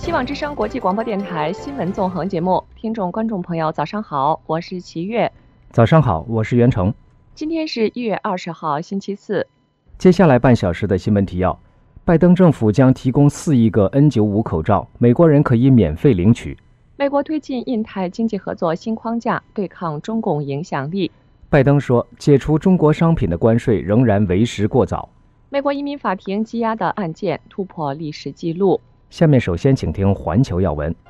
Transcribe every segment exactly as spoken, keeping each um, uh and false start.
希望之声国际广播电台新闻纵横节目，听众观众朋友早上好，我是齐月。 早上好，我是袁成。 今天是一月二十号星期四。 接下来半小时的新闻提要：拜登政府将提供四亿个 N 九十五 口罩，美国人可以免费领取。 美国推进印太经济合作新框架，对抗中共影响力。 拜登说，解除中国商品的关税仍然为时过早。 美国移民法庭羁押的案件突破历史记录。 下面首先请听环球要闻。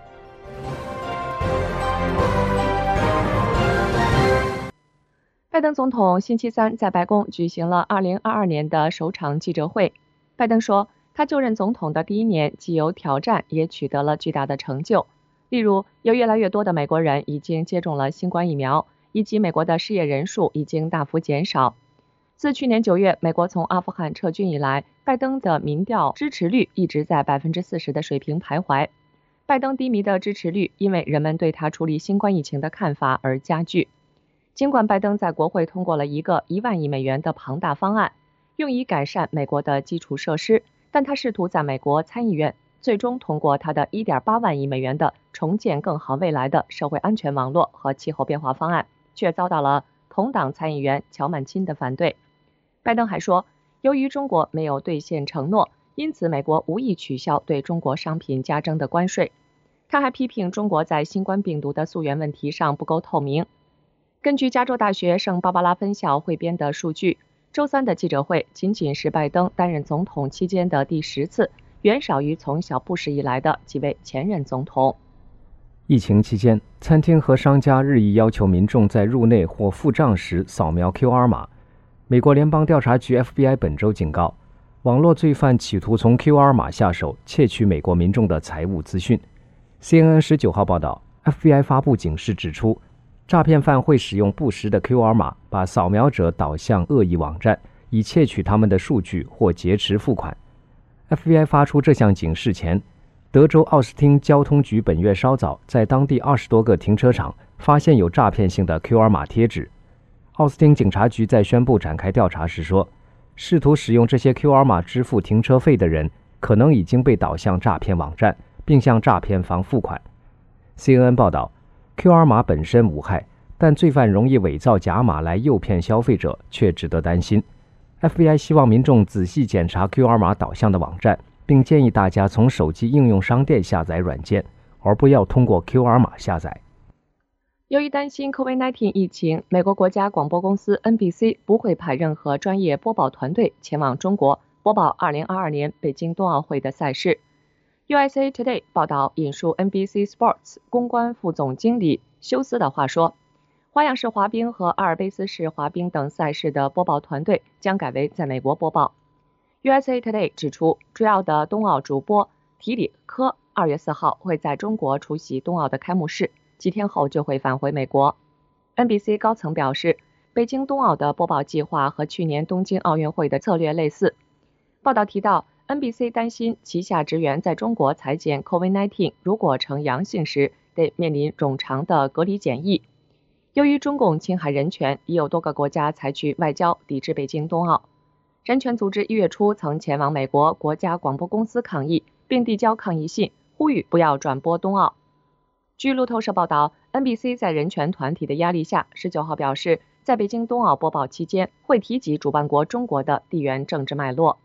拜登总统星期三在白宫举行了二零二二年的首场记者会。拜登说，他就任总统的第一年既有挑战，也取得了巨大的成就。例如，有越来越多的美国人已经接种了新冠疫苗，以及美国的失业人数已经大幅减少。自去年九月美国从阿富汗撤军以来，拜登的民调支持率一直在 百分之四十 的水平徘徊。拜登低迷的支持率因为人们对他处理新冠疫情的看法而加剧。尽管拜登在国会通过了一个一万亿美元的庞大方案，用以改善美国的基础设施，但他试图在美国参议院最终通过他的 一点八万亿美元的重建更好未来的社会安全网络和气候变化方案，却遭到了同党参议员乔曼钦的反对。拜登还说，由于中国没有兑现承诺，因此美国无意取消对中国商品加征的关税。他还批评中国在新冠病毒的溯源问题上不够透明。根据加州大学圣芭芭拉分校汇编的数据，周三的记者会仅仅是拜登担任总统期间的第十次，远少于从小布什以来的几位前任总统。 疫情期间，餐厅和商家日益要求民众在入内或付账时扫描 Q R 码。美国联邦调查局 F B I 本周警告，网络罪犯企图从 Q R 码下手，窃取美国民众的财务资讯。C N N 十九号报道 ，F B I 发布警示指出，诈骗犯会使用不实的 Q R 码，把扫描者导向恶意网站，以窃取他们的数据或劫持付款。F B I 发出这项警示前，德州奥斯汀交通局本月稍早在当地二十多个停车场发现有诈骗性的 Q R 码贴纸。奥斯汀警察局在宣布展开调查时说，试图使用这些 Q R 码支付停车费的人可能已经被导向诈骗网站，并向诈骗方付款。C N N 报道， Q R 码本身无害，但罪犯容易伪造假码来诱骗消费者，却值得担心。 F B I 希望民众仔细检查 Q R 码导向的网站，并建议大家从手机应用商店下载软件，而不要通过 Q R 码下载。 由于担心 COVID 十九 疫情，美国国家广播公司 N B C 不会派任何专业播报团队前往中国播报二零二二年北京冬奥会的赛事。U S A Today 报道引述 N B C Sports 公关副总经理休斯的话说，花样式滑冰和阿尔卑斯式滑冰等赛事的播报团队将改为在美国播报。U S A Today 指出，主要的冬奥主播提里科二月四号会在中国出席冬奥的开幕式，几天后就会返回美国。 N B C 高层表示，北京冬奥的播报计划和去年东京奥运会的策略类似。报道提到， N B C 担心旗下职员在中国采检 COVID 十九 如果呈阳性时得面临冗长的隔离检疫。由于中共侵害人权，已有多个国家采取外交抵制北京冬奥。人权组织一月初曾前往美国国家广播公司抗议，并递交抗议信，呼吁不要转播冬奥。据路透社报道， N B C 在人权团体的压力下，十九号表示，在北京冬奥播报期间会提及主办国中国的地缘政治脉络。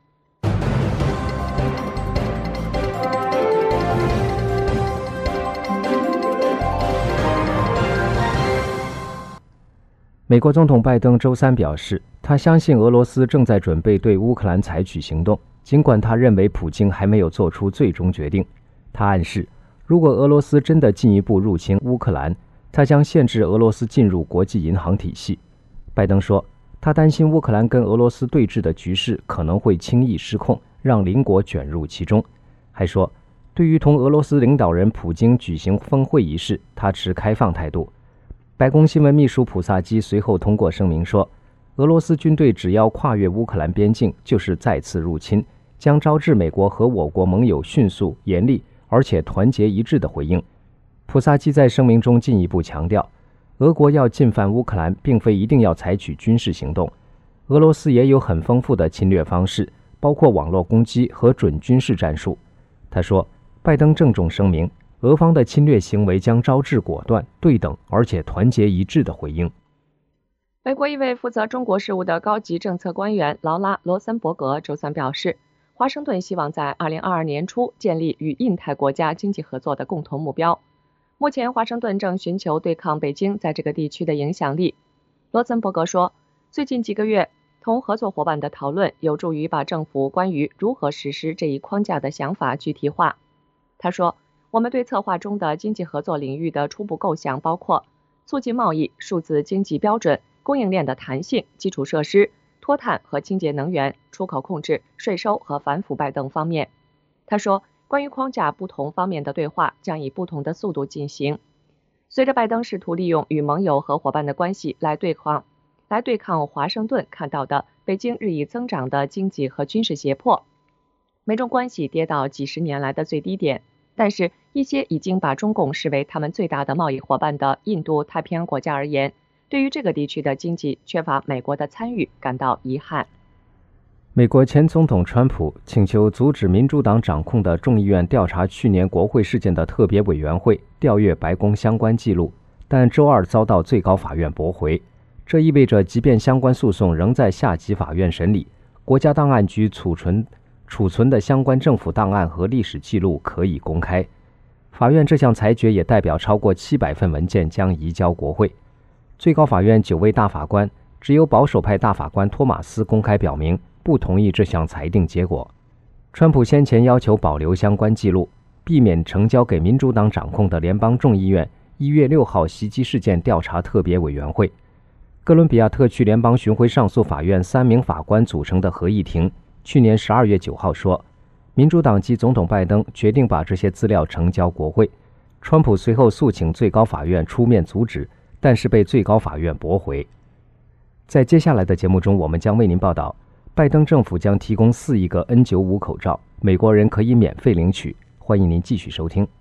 美国总统拜登周三表示，他相信俄罗斯正在准备对乌克兰采取行动，尽管他认为普京还没有做出最终决定。他暗示，如果俄罗斯真的进一步入侵乌克兰，他将限制俄罗斯进入国际银行体系。拜登说，他担心乌克兰跟俄罗斯对峙的局势可能会轻易失控，让邻国卷入其中。还说，对于同俄罗斯领导人普京举行峰会一事，他持开放态度。白宫新闻秘书普萨基随后通过声明说，俄罗斯军队只要跨越乌克兰边境，就是再次入侵，将招致美国和我国盟友迅速、严厉而且团结一致的回应。普萨基在声明中进一步强调，俄国要进犯乌克兰，并非一定要采取军事行动，俄罗斯也有很丰富的侵略方式，包括网络攻击和准军事战术。他说， 拜登郑重声明，俄方的侵略行为将招致果断、对等而且团结一致的回应。 美国一位负责中国事务的高级政策官员劳拉·罗森伯格周三表示，华盛顿希望在二零二二年初建立与印太国家经济合作的共同目标。目前，华盛顿正寻求对抗北京在这个地区的影响力。罗森伯格说，最近几个月同合作伙伴的讨论有助于把政府关于如何实施这一框架的想法具体化。他说，我们对策划中的经济合作领域的初步构想包括促进贸易、数字经济标准、供应链的弹性、基础设施、脱碳和清洁能源、出口控制、税收和反腐败等方面。他说，关于框架不同方面的对话将以不同的速度进行。随着拜登试图利用与盟友和伙伴的关系来对抗来对抗华盛顿看到的北京日益增长的经济和军事胁迫，美中关系跌到几十年来的最低点。但是，一些已经把中共视为他们最大的贸易伙伴的印度太平洋国家而言，对于这个地区的经济缺乏美国的参与感到遗憾。 美国前总统川普请求阻止民主党掌控的众议院调查去年国会事件的特别委员会调阅白宫相关记录，但周二遭到最高法院驳回。这意味着，即便相关诉讼仍在下级法院审理，国家档案局储存储存的相关政府档案和历史记录可以公开。法院这项裁决也代表超过七百份文件将移交国会。最高法院九位大法官，只有保守派大法官托马斯公开表明不同意这项裁定结果。川普先前要求保留相关记录，避免呈交给民主党掌控的联邦众议院一月六号袭击事件调查特别委员会。哥伦比亚特区联邦巡回上诉法院三名法官组成的合议庭去年十二月九号说，民主党籍总统拜登决定把这些资料呈交国会。川普随后诉请最高法院出面阻止，但是被最高法院驳回。在接下来的节目中，我们将为您报道，拜登政府将提供四亿个 N 九十五 口罩，美国人可以免费领取。欢迎您继续收听。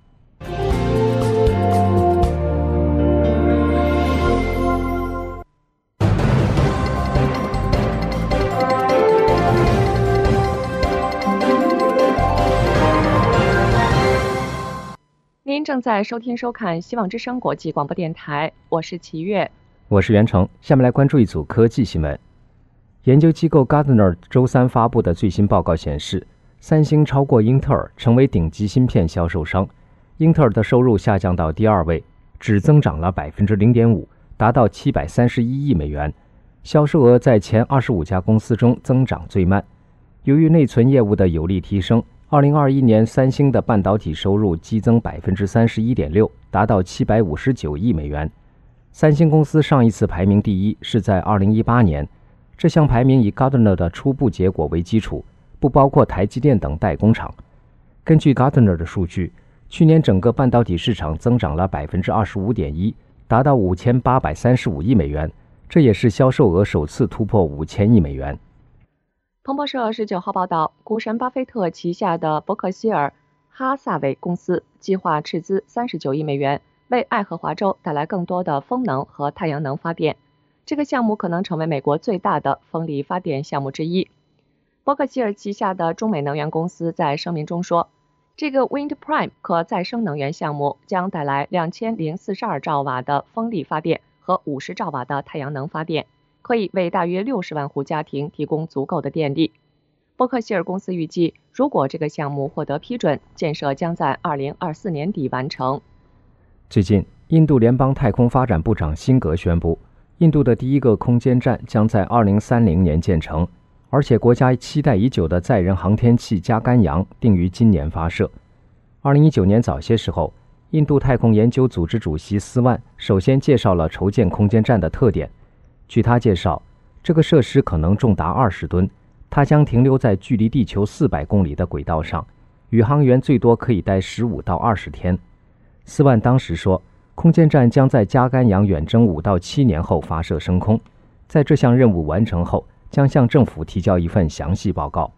您正在收听收看希望之声国际广播电台，我是齐月， 我是袁成。下面来关注一组科技新闻。研究机构 Gartner 周三发布的最新报告显示，三星超过英特尔成为顶级芯片销售商，英特尔的收入下降到第二位，只增长了 百分之零点五， 达到七百三十一亿美元，销售额在前二十五家公司中增长最慢。由于内存业务的有力提升，二零二一年三星的半导体收入激增 百分之三十一点六， 达到七百五十九亿美元。三星公司上一次排名第一是在二零一八年，这项排名以 Gartner 的初步结果为基础，不包括台积电等代工厂。根据 Gartner 的数据，去年整个半导体市场增长了 百分之二十五点一， 达到五千八百三十五亿美元，这也是销售额首次突破五千亿美元。 彭博社十九号报道，股神巴菲特旗下的伯克希尔哈萨韦公司计划斥资三十九亿美元，为爱荷华州带来更多的风能和太阳能发电。这个项目可能成为美国最大的风力发电项目之一。伯克希尔旗下的中美能源公司在声明中说，这个 Wind Prime 可再生能源项目将带来两千零四十二兆瓦的风力发电和五十兆瓦的太阳能发电，可以为大约六十万户家庭提供足够的电力。伯克希尔公司预计，如果这个项目获得批准，建设将在二零二四年底完成。 最近，印度联邦太空发展部长辛格宣布，印度的第一个空间站将在二零三零年建成，而且国家期待已久的载人航天器加甘扬定于今年发射。二零一九年早些时候，印度太空研究组织主席斯万首先介绍了筹建空间站的特点。据他介绍，这个设施可能重达二十吨，它将停留在距离地球四百公里的轨道上，宇航员最多可以待十五到二十天。斯万当时说，空间站将在加甘扬远征五到七年后发射升空，在这项任务完成后，将向政府提交一份详细报告。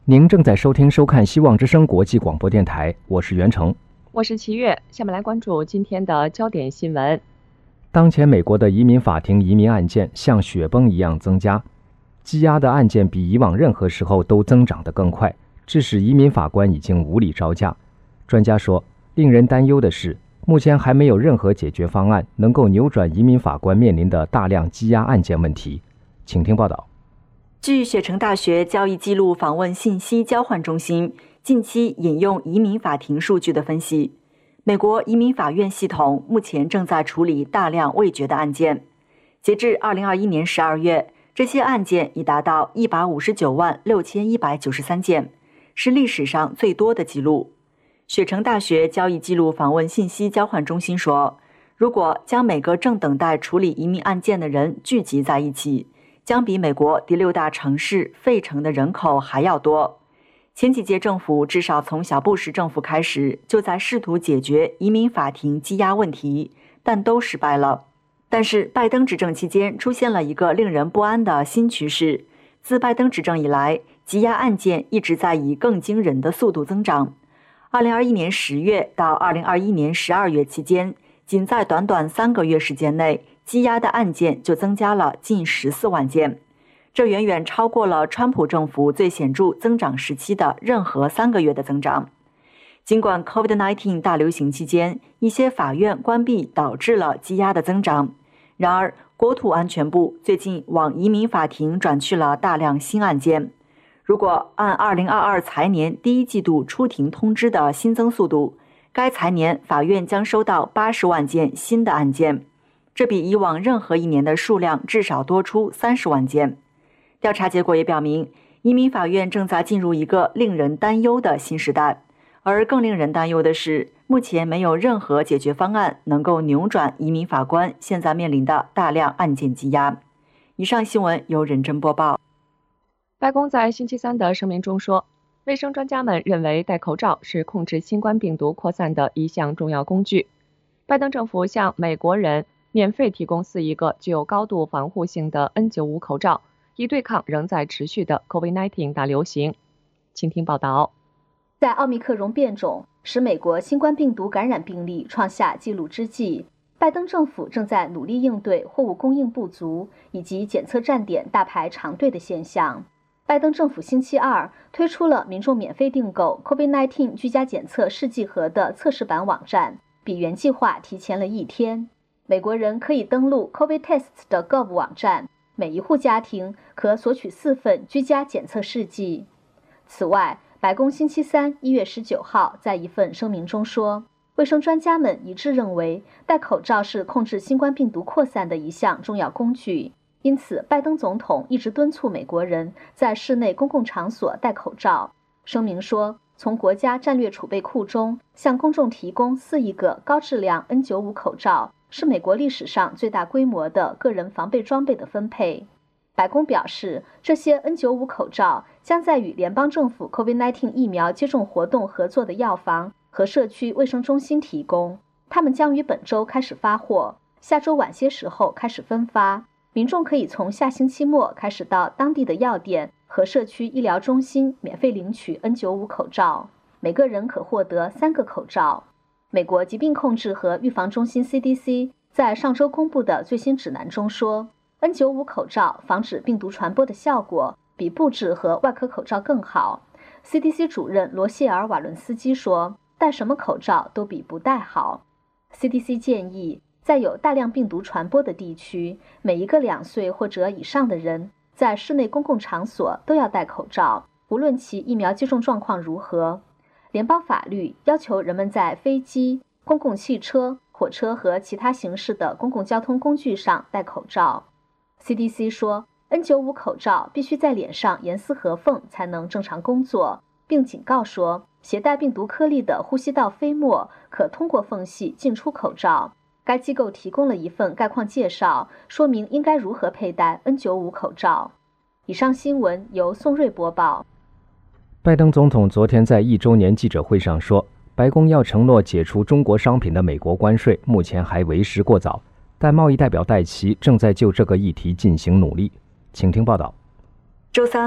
您正在收听收看希望之声国际广播电台，我是袁成， 我是齐月。下面来关注今天的焦点新闻。 当前美国的移民法庭移民案件像雪崩一样增加，积压的案件比以往任何时候都增长得更快，致使移民法官已经无力招架。专家说，令人担忧的是，目前还没有任何解决方案能够扭转移民法官面临的大量积压案件问题。请听报道。 据雪城大学交易记录访问信息交换中心近期引用移民法庭数据的分析，美国移民法院系统目前正在处理大量未决的案件。截至二零二一年十二月，这些案件已达到一百五十九万六千一百九十三件，是历史上最多的记录。雪城大学交易记录访问信息交换中心说，如果将每个正等待处理移民案件的人聚集在一起，将比美国第六大城市费城的人口还要多。前几届政府至少从小布什政府开始就在试图解决移民法庭积压问题，但都失败了。但是拜登执政期间出现了一个令人不安的新趋势，自拜登执政以来，积压案件一直在以更惊人的速度增长。二零二一年十月到二零二一年十二月期间，仅在短短三个月时间内，积压的案件就增加了近十四万件，这远远超过了川普政府最显著增长时期的任何三个月的增长。尽管 COVID 十九 大流行期间一些法院关闭导致了积压的增长，然而国土安全部最近往移民法庭转去了大量新案件。如果按二零二二财年第一季度出庭通知的新增速度，该财年法院将收到八十万件新的案件，这比以往任何一年的数量至少多出三十万件。调查结果也表明，移民法院正在进入一个令人担忧的新时代，而更令人担忧的是，目前没有任何解决方案能够扭转移民法官现在面临的大量案件积压。以上新闻由任真播报。 白宫在星期三的声明中说，卫生专家们认为戴口罩是控制新冠病毒扩散的一项重要工具。拜登政府向美国人免费提供四亿个具有高度防护性的 N 九十五 口罩，以对抗仍在持续的 COVID 十九 大流行。请听报道。 在奥密克戎变种使美国新冠病毒感染病例创下纪录之际，拜登政府正在努力应对货物供应不足以及检测站点大排长队的现象。拜登政府星期二推出了民众免费订购 COVID 十九 居家检测试剂盒的测试版网站，比原计划提前了一天。美国人可以登录 COVIDtests 的 gov 网站，每一户家庭可索取四份居家检测试剂。此外，白宫星期三一月十九号在一份声明中说，卫生专家们一致认为戴口罩是控制新冠病毒扩散的一项重要工具，因此拜登总统一直敦促美国人在室内公共场所戴口罩。声明说，从国家战略储备库中向公众提供四亿个高质量 N 九十五 口罩，是美国历史上最大规模的个人防备装备的分配。白宫表示，这些 N 九十五 口罩将在与联邦政府 COVID 十九 疫苗接种活动合作的药房和社区卫生中心提供，他们将于本周开始发货，下周晚些时候开始分发。民众可以从下星期末开始到当地的药店和社区医疗中心免费领取 N 九十五 口罩，每个人可获得三个口罩。美国疾病控制和预防中心 C D C 在上周公布的最新指南中说， N 九十五 口罩防止病毒传播的效果比布制和外科口罩更好。 C D C 主任罗谢尔·瓦伦斯基说，戴什么口罩都比不戴好。 C D C 建议在有大量病毒传播的地区，每一个两岁或者以上的人在室内公共场所都要戴口罩，无论其疫苗接种状况如何。联邦法律要求人们在飞机、公共汽车、火车和其他形式的公共交通工具上戴口罩。 C D C 说， N 九十五 口罩必须在脸上严丝合缝才能正常工作，并警告说，携带病毒颗粒的呼吸道飞沫可通过缝隙进出口罩。该机构提供了一份概况介绍，说明应该如何佩戴 N 九十五 口罩。以上新闻由宋瑞播报。 拜登总统昨天在一周年记者会上说，白宫要承诺解除中国商品的美国关税，目前还为时过早，但贸易代表戴琪正在就这个议题进行努力。请听报道。 周三，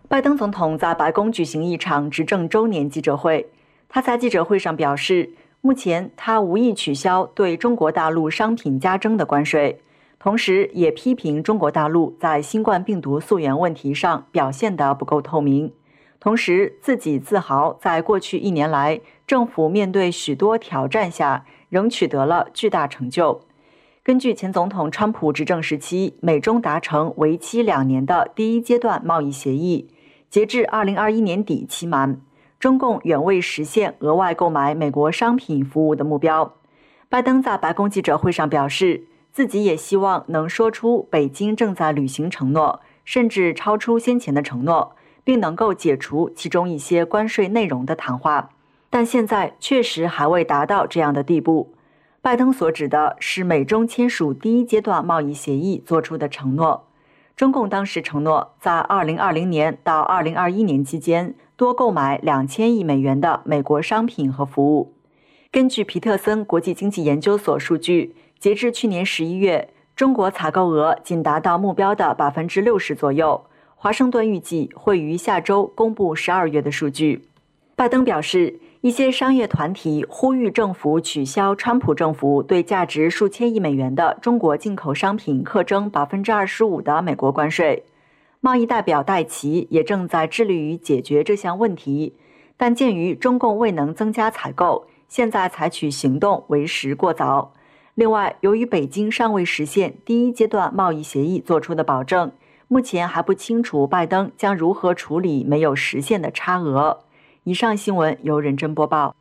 拜登总统在白宫举行一场执政周年记者会，他在记者会上表示，目前他无意取消对中国大陆商品加征的关税，同时也批评中国大陆在新冠病毒溯源问题上表现得不够透明，同时自己自豪在过去一年来，政府面对许多挑战下仍取得了巨大成就。根据前总统川普执政时期美中达成为期两年的第一阶段贸易协议，截至二零二一年底期满，中共远未实现额外购买美国商品服务的目标。拜登在白宫记者会上表示，自己也希望能说出北京正在履行承诺，甚至超出先前的承诺，并能够解除其中一些关税内容的谈话，但现在确实还未达到这样的地步。拜登所指的是美中签署第一阶段贸易协议做出的承诺。中共当时承诺在二零二零年到二零二一年期间多购买两千亿美元的美国商品和服务。根据皮特森国际经济研究所数据，截至去年十一月，中国采购额仅达到目标的 百分之六十 左右。华盛顿预计会于下周公布十二月的数据。拜登表示，一些商业团体呼吁政府取消川普政府对价值数千亿美元的中国进口商品课征 百分之二十五 的美国关税。贸易代表戴奇也正在致力于解决这项问题，但鉴于中共未能增加采购，现在采取行动为时过早。另外，由于北京尚未实现第一阶段贸易协议做出的保证，目前还不清楚拜登将如何处理没有实现的差额。以上新闻由认真播报。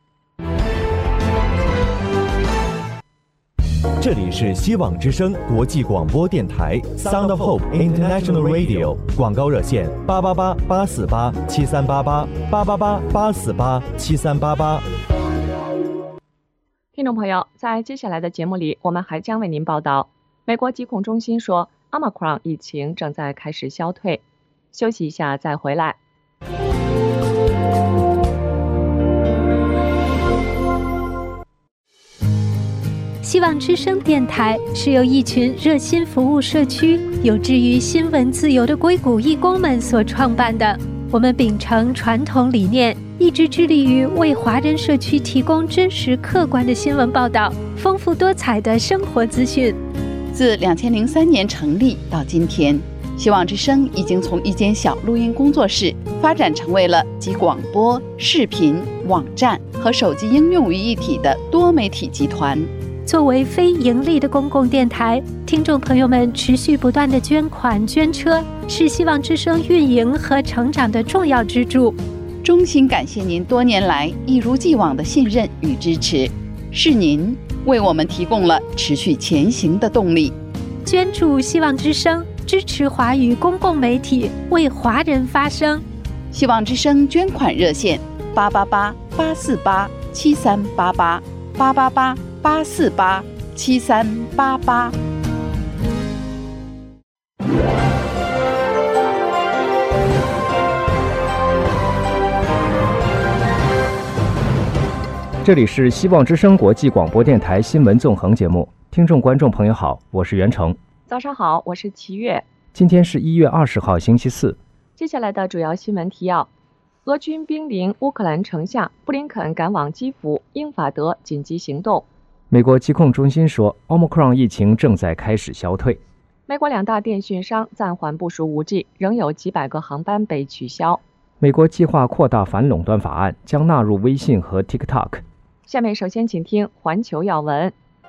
这里是希望之声国际广播电台 Sound of Hope International Radio， 广告热线八八八八四八七三八八八八八八四八七三八八。 听众朋友，在接下来的节目里，我们还将为您报道，美国疾控中心说 Omicron 疫情正在开始消退。休息一下再回来。 希望之声电台是由一群热心服务社区、有志于新闻自由的硅谷义工们所创办的。我们秉承传统理念，一直致力于为华人社区提供真实客观的新闻报道、丰富多彩的生活资讯。 自二零零三年成立到今天，希望之声已经从一间小录音工作室发展成为了集广播、视频、网站和手机应用于一体的多媒体集团。 作为非盈利的公共电台，听众朋友们持续不断的捐款捐车，是希望之声运营和成长的重要支柱。 衷心感谢您多年来一如既往的信任与支持，是您为我们提供了持续前行的动力。 捐助希望之声，支持华语公共媒体，为华人发声。 希望之声捐款热线八八八八四八七三八八八八八八四八七三八八。 这里是希望之声国际广播电台新闻纵横节目，听众观众朋友好，我是袁成。 早上好，我是齐月。 今天是一月二十号星期四。 接下来的主要新闻提要：俄军兵临乌克兰城下，布林肯赶往基辅，英法德紧急行动。 美国疾控中心说 Omicron 疫情正在开始消退。 美国两大电讯商暂缓部署 五 G， 仍有几百个航班被取消。 美国计划扩大反垄断法案，将纳入微信和 TikTok。 下面首先请听环球要闻。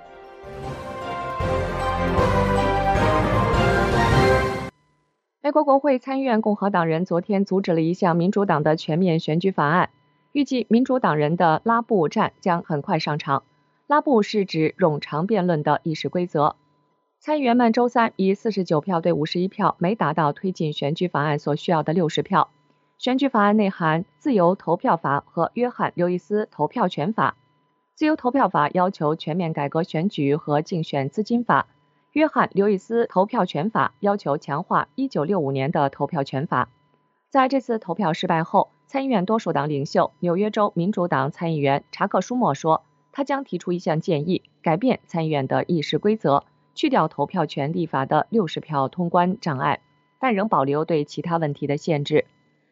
美国国会参议院共和党人昨天阻止了一项民主党的全面选举法案，预计民主党人的拉布战将很快上场。拉布是指冗长辩论的议事规则。参议员们周三以四十九票对五十一票没达到推进选举法案所需要的六十票。选举法案内含自由投票法和约翰·刘易斯投票权法。自由投票法要求全面改革选举和竞选资金法，约翰·刘易斯投票权法要求强化一九六五年的投票权法。在这次投票失败后，参议院多数党领袖纽约州民主党参议员查克·舒默说，他将提出一项建议，改变参议院的议事规则，去掉投票权立法的六十票通关障碍，但仍保留对其他问题的限制。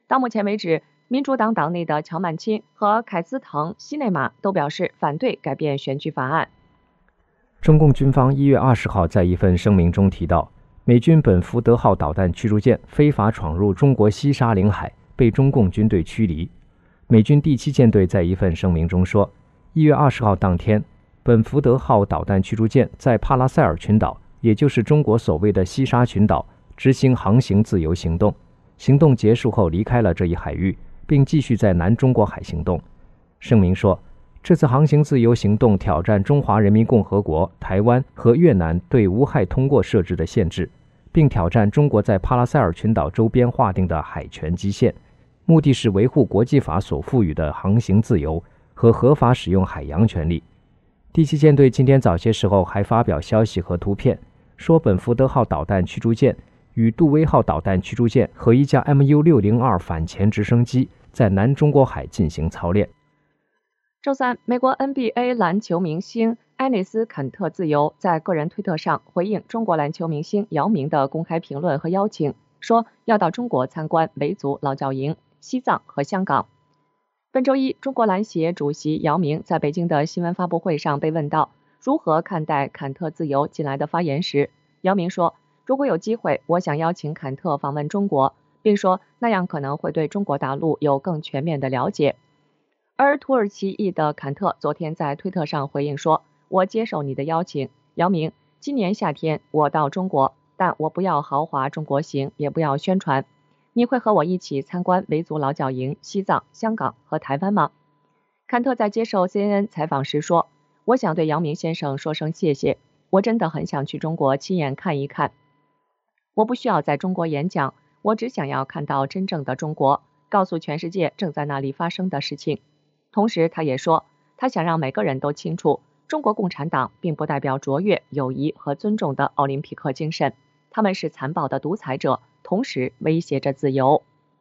到目前为止，民主党党内的乔曼钦和凯斯滕·西内马都表示反对改变选举法案。 中共军方一月二十号在一份声明中提到，美军本福德号导弹驱逐舰非法闯入中国西沙领海，被中共军队驱离。美军第七舰队在一份声明中说，一月二十号当天，本福德号导弹驱逐舰在帕拉塞尔群岛，也就是中国所谓的西沙群岛，执行航行自由行动。行动结束后离开了这一海域，并继续在南中国海行动。声明说，这次航行自由行动挑战中华人民共和国、台湾和越南对无害通过设置的限制，并挑战中国在帕拉塞尔群岛周边划定的海权基线，目的是维护国际法所赋予的航行自由和合法使用海洋权利。第七舰队今天早些时候还发表消息和图片，说本福德号导弹驱逐舰与杜威号导弹驱逐舰和一架 M U 六零二 反潜直升机在南中国海进行操练。 周三，美国 N B A 篮球明星埃内斯·坎特自由在个人推特上回应中国篮球明星姚明的公开评论和邀请，说要到中国参观维族劳教营、西藏和香港。本周一，中国篮协主席姚明在北京的新闻发布会上被问到如何看待坎特自由近来的发言时，姚明说，如果有机会，我想邀请坎特访问中国，并说那样可能会对中国大陆有更全面的了解。而土耳其裔的坎特昨天在推特上回应说，我接受你的邀请，姚明，今年夏天我到中国，但我不要豪华中国行，也不要宣传。你会和我一起参观维族劳教营、西藏、香港和台湾吗？坎特在接受 C N N 采访时说，我想对姚明先生说声谢谢，我真的很想去中国亲眼看一看。我不需要在中国演讲，我只想要看到真正的中国，告诉全世界正在那里发生的事情。同时他也说，他想让每个人都清楚，中国共产党并不代表卓越、友谊和尊重的奥林匹克精神，他们是残暴的独裁者，同时威胁着自由。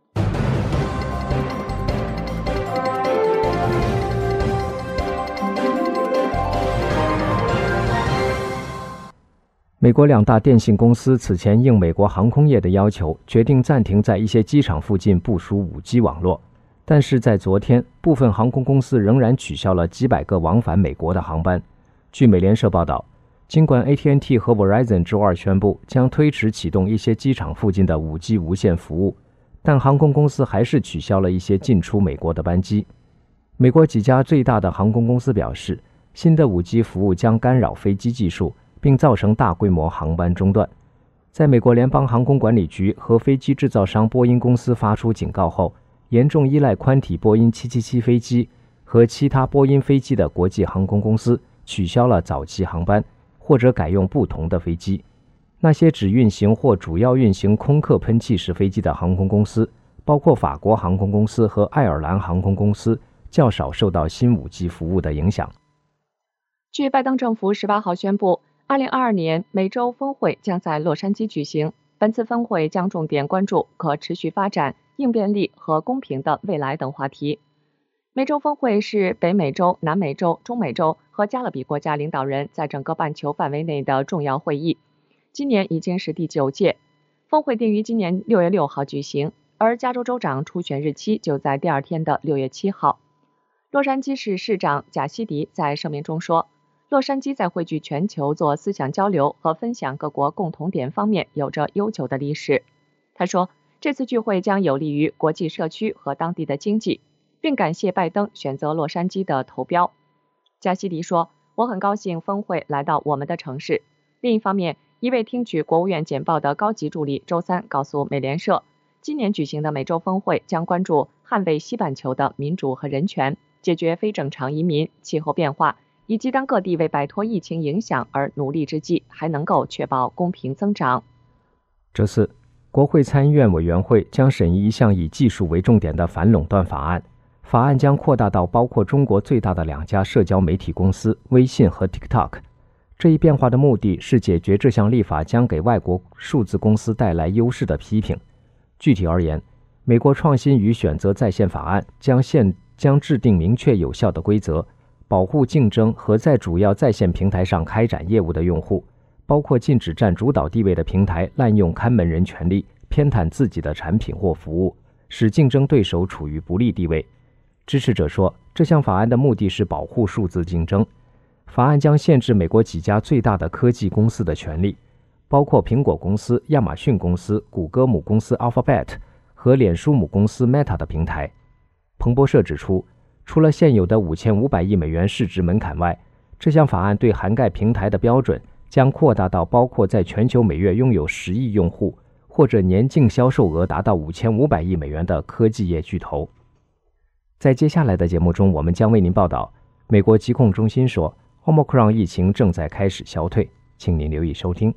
美国两大电信公司此前应美国航空业的要求，决定暂停在一些机场附近部署 五 G 网络。但是在昨天，部分航空公司仍然取消了几百个往返美国的航班。据美联社报道，尽管 A T and T 和 Verizon 周二宣布将推迟启动一些机场附近的 五 G 无线服务，但航空公司还是取消了一些进出美国的班机。美国几家最大的航空公司表示，新的 五 G 服务将干扰飞机技术，并造成大规模航班中断。在美国联邦航空管理局和飞机制造商波音公司发出警告后，严重依赖宽体波音七七七飞机和其他波音飞机的国际航空公司取消了早期航班，或者改用不同的飞机。那些只运行或主要运行空客喷气式飞机的航空公司，包括法国航空公司和爱尔兰航空公司，较少受到新 五 G 服务的影响。 据拜登政府十八号宣布，二零二二年美洲峰会将在洛杉矶举行。本次峰会将重点关注可持续发展、应变力和公平的未来等话题。美洲峰会是北美洲、南美洲、中美洲和加勒比国家领导人在整个半球范围内的重要会议，今年已经是第九届。峰会定于今年六月六号举行，而加州州长初选日期就在第二天的六月七号。洛杉矶市市长贾西迪在声明中说，洛杉矶在汇聚全球做思想交流和分享各国共同点方面有着悠久的历史。他说，这次聚会将有利于国际社区和当地的经济，并感谢拜登选择洛杉矶的投标。加西迪说，我很高兴峰会来到我们的城市。另一方面，一位听取国务院简报的高级助理周三告诉美联社，今年举行的美洲峰会将关注捍卫西半球的民主和人权，解决非正常移民、气候变化，以及当各地为摆脱疫情影响而努力之际，还能够确保公平增长。 周四，国会参议院委员会将审议一项以技术为重点的反垄断法案，法案将扩大到包括中国最大的两家社交媒体公司微信和 TikTok。 这一变化的目的是解决这项立法将给外国数字公司带来优势的批评。具体而言，美国创新与选择在线法案将限将制定明确有效的规则，保护竞争和在主要在线平台上开展业务的用户，包括禁止占主导地位的平台滥用看门人权利，偏袒自己的产品或服务， 使竞争对手处于不利地位。支持者说，这项法案的目的是保护数字竞争。法案将限制美国几家最大的科技公司的权利，包括苹果公司、亚马逊公司、谷歌母公司 Alphabet 和脸书母公司 Meta 的平台。彭博社指出，除了现有的五千五百亿美元市值门槛外，这项法案对涵盖平台的标准将扩大到包括在全球每月拥有十亿用户或者年净销售额达到五千五百亿美元的科技业巨头。在接下来的节目中，我们将为您报道，美国疾控中心说Omicron 疫情正在开始消退，请您留意收听。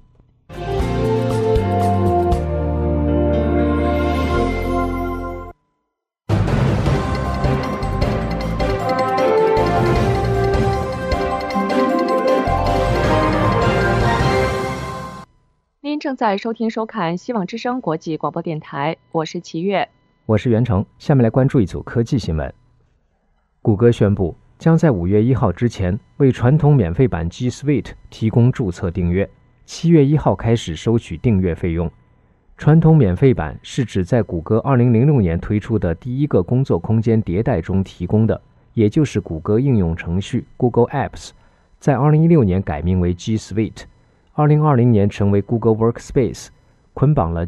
您正在收听收看希望之声国际广播电台，我是齐越， 我是袁成。下面来关注一组科技新闻。谷歌宣布将在五月一号之前为传统免费版 G Suite 提供注册订阅，七月一号开始收取订阅费用。传统免费版是指在谷歌二零零六年推出的第一个工作空间迭代中提供的，也就是谷歌应用程序 Google Apps， 在二零一六年改名为 G Suite， 二零二零年成为 Google Workspace， 捆绑了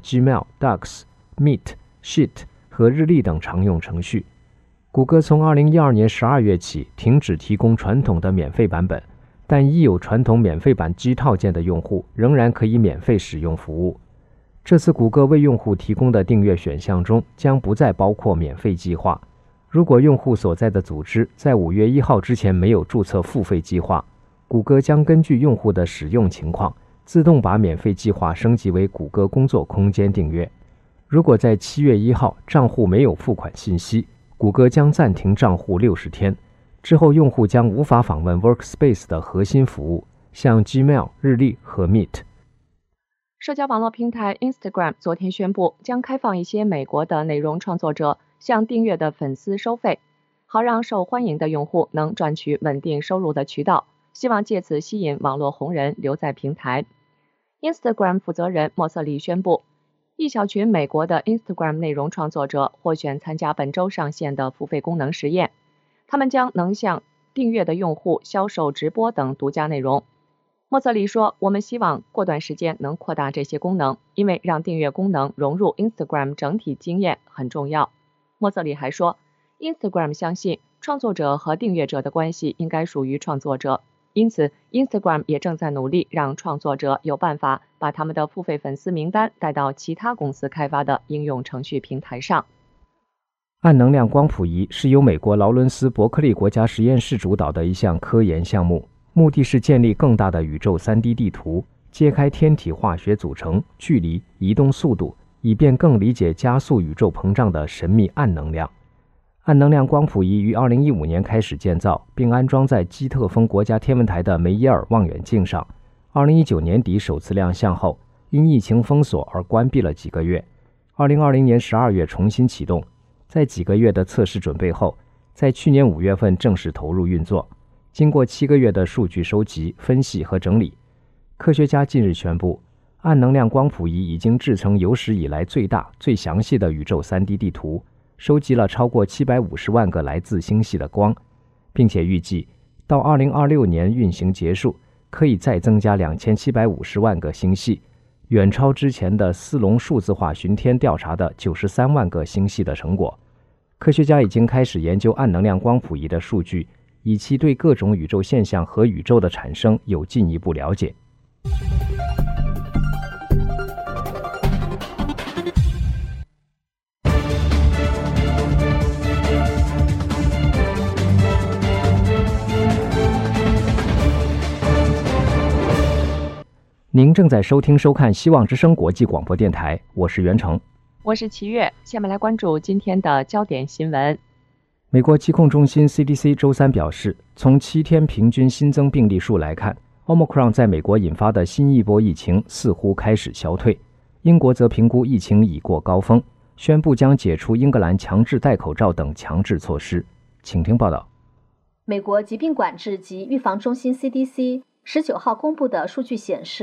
Gmail、Docs、Meet、Sheet 和日历等常用程序。谷歌从二零一二年十二月起停止提供传统的免费版本，但已有传统免费版 G 套件的用户仍然可以免费使用服务。这次谷歌为用户提供的订阅选项中将不再包括免费计划。如果用户所在的组织在五月一号之前没有注册付费计划，谷歌将根据用户的使用情况自动把免费计划升级为谷歌工作空间订阅。如果在七月一号账户没有付款信息，谷歌将暂停账户六十天，之后用户将无法访问 Workspace 的核心服务，像 Gmail、日历和 Meet。 社交网络平台 Instagram 昨天宣布将开放一些美国的内容创作者向订阅的粉丝收费，好让受欢迎的用户能赚取稳定收入的渠道，希望借此吸引网络红人留在平台。 Instagram 负责人莫瑟里宣布，一小群美国的 Instagram 内容创作者获选参加本周上线的付费功能实验，他们将能向订阅的用户销售直播等独家内容。莫瑟里说，我们希望过段时间能扩大这些功能，因为让订阅功能融入 Instagram 整体经验很重要。莫瑟里还说， Instagram 相信创作者和订阅者的关系应该属于创作者，因此 Instagram 也正在努力让创作者有办法把他们的付费粉丝名单带到其他公司开发的应用程序平台上。 暗能量光谱仪是由美国劳伦斯伯克利国家实验室主导的一项科研项目，目的是建立更大的宇宙 三 D 地图，揭开天体化学组成、距离、移动速度，以便更理解加速宇宙膨胀的神秘暗能量。暗能量光谱仪于二零一五年开始建造，并安装在基特峰国家天文台的梅耶尔望远镜上。二零一九年底首次亮相后，因疫情封锁而关闭了几个月。二零二零年十二月重新启动，在几个月的测试准备后，在去年五月份正式投入运作。经过七个月的数据收集、分析和整理，科学家近日宣布，暗能量光谱仪已经制成有史以来最大、最详细的宇宙 三 D 地图，收集了超过七百五十万个来自星系的光，并且预计到二零二六年运行结束，可以再增加两千七百五十万个星系，远超之前的斯隆数字化巡天调查的九十三万个星系的成果。科学家已经开始研究暗能量光谱仪的数据，以期对各种宇宙现象和宇宙的产生有进一步了解。您正在收听收看希望之声国际广播电台，我是袁成， 我是齐越。下面来关注今天的焦点新闻。 美国疾控中心 C D C 周三表示，从七天平均新增病例数来看， Omicron 在美国引发的新一波疫情似乎开始消退。英国则评估疫情已过高峰，宣布将解除英格兰强制戴口罩等强制措施。请听报道。 美国疾病管制及预防中心 C D C 十九号公布的数据显示，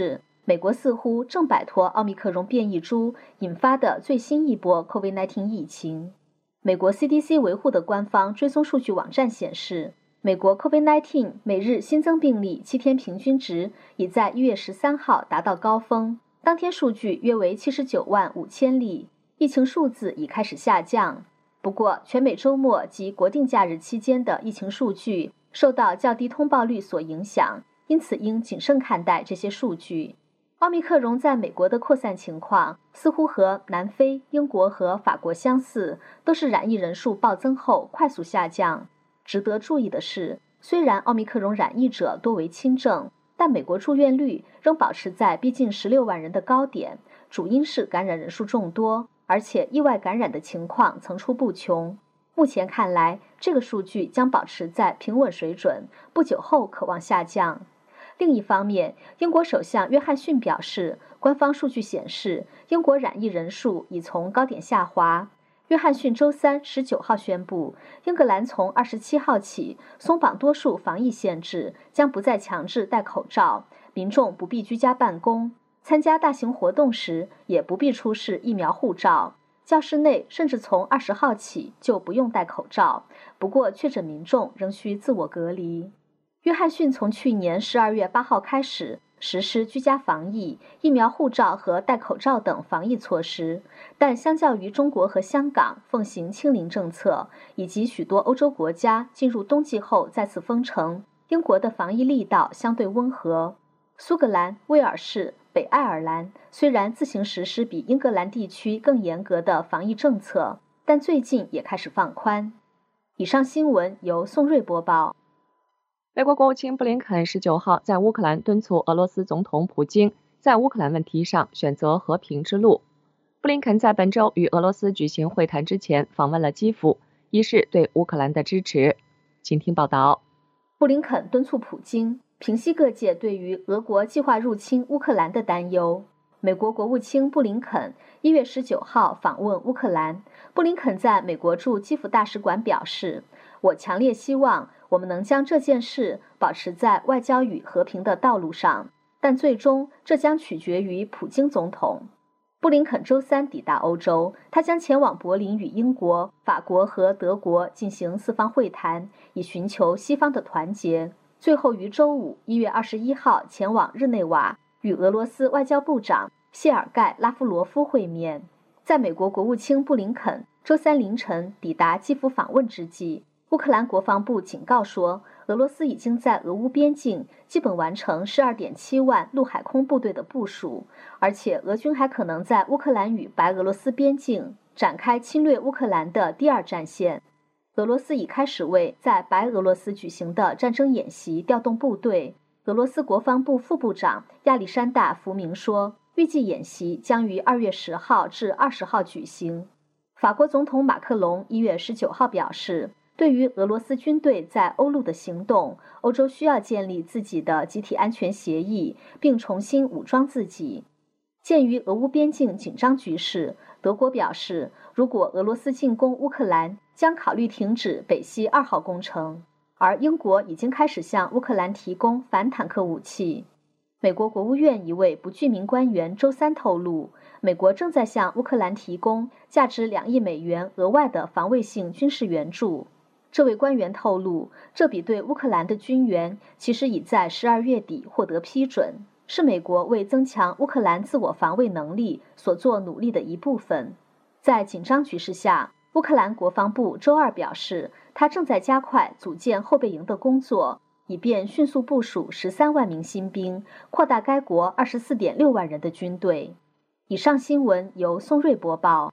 美国似乎正摆脱奥密克戎变异株引发的最新一波 COVID 十九 疫情。美国 C D C 维护的官方追踪数据网站显示，美国 COVID 十九 每日新增病例七天平均值已在一月十三号达到高峰，当天数据约为七十九万五千例，疫情数字已开始下降。不过，全美周末及国定假日期间的疫情数据受到较低通报率所影响，因此应谨慎看待这些数据。奥密克戎在美国的扩散情况似乎和南非、英国和法国相似，都是染疫人数暴增后快速下降。值得注意的是，虽然奥密克戎染疫者多为轻症，但美国住院率仍保持在逼近十六万人的高点，主因是感染人数众多，而且意外感染的情况层出不穷。目前看来，这个数据将保持在平稳水准，不久后可望下降。另一方面，英国首相约翰逊表示，官方数据显示，英国染疫人数已从高点下滑。约翰逊周三十九号宣布，英格兰从二十七号起松绑多数防疫限制，将不再强制戴口罩，民众不必居家办公，参加大型活动时也不必出示疫苗护照。教室内甚至从二十号起就不用戴口罩，不过确诊民众仍需自我隔离。约翰逊从去年十二月八号开始实施居家防疫、疫苗护照和戴口罩等防疫措施，但相较于中国和香港奉行清零政策，以及许多欧洲国家进入冬季后再次封城，英国的防疫力道相对温和。苏格兰、威尔士、北爱尔兰虽然自行实施比英格兰地区更严格的防疫政策，但最近也开始放宽。以上新闻由宋瑞播报。 美国国务卿布林肯十九号在乌克兰敦促俄罗斯总统普京在乌克兰问题上选择和平之路。布林肯在本周与俄罗斯举行会谈之前访问了基辅，以示对乌克兰的支持。请听报道。 布林肯敦促普京平息各界对于俄国计划入侵乌克兰的担忧。美国国务卿布林肯一月十九号访问乌克兰。布林肯在美国驻基辅大使馆表示，我强烈希望我们能将这件事保持在外交与和平的道路上，但最终这将取决于普京总统。布林肯周三抵达欧洲，他将前往柏林与英国、法国和德国进行四方会谈，以寻求西方的团结。最后于周五一月二十一号前往日内瓦，与俄罗斯外交部长谢尔盖·拉夫罗夫会面。在美国国务卿布林肯周三凌晨抵达基辅访问之际，乌克兰国防部警告说，俄罗斯已经在俄乌边境基本完成 十二点七万陆海空部队的部署，而且俄军还可能在乌克兰与白俄罗斯边境展开侵略乌克兰的第二战线。俄罗斯已开始为在白俄罗斯举行的战争演习调动部队。俄罗斯国防部副部长亚历山大·福明说，预计演习将于二月十号至二十号举行。法国总统马克龙一月十九号表示，对于俄罗斯军队在欧陆的行动，欧洲需要建立自己的集体安全协议，并重新武装自己。鉴于俄乌边境紧张局势，德国表示，如果俄罗斯进攻乌克兰，将考虑停止北溪二号工程。而英国已经开始向乌克兰提供反坦克武器。美国国务院一位不具名官员周三透露，美国正在向乌克兰提供价值两亿美元额外的防卫性军事援助。这位官员透露，这笔对乌克兰的军援其实已在十二月底获得批准，是美国为增强乌克兰自我防卫能力所做努力的一部分。在紧张局势下，乌克兰国防部周二表示，他正在加快组建后备营的工作，以便迅速部署十三万名新兵，扩大该国 二十四点六万人的军队。以上新闻由宋瑞播报。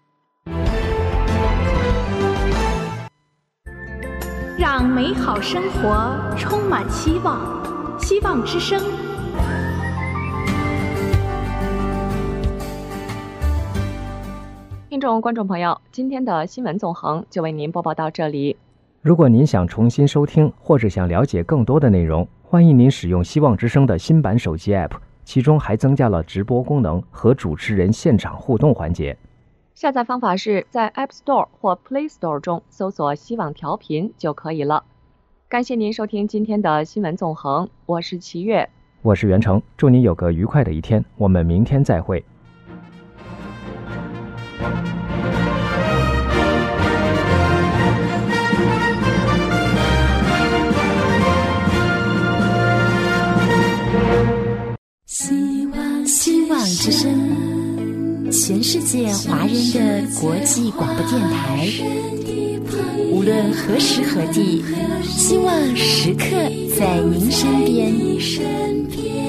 让美好生活充满希望，希望之声。 听众观众朋友，今天的新闻纵横就为您播报到这里。 如果您想重新收听或者想了解更多的内容，欢迎您使用希望之声的新版手机 App， 其中还增加了直播功能和主持人现场互动环节。 下载方法是在 App Store 或 Play Store 中搜索希望调频就可以了。感谢您收听今天的新闻纵横，我是齐月， 我是袁成，祝你有个愉快的一天，我们明天再会。 希望希望之声，全世界华人的国际广播电台，无论何时何地，希望时刻在您身边。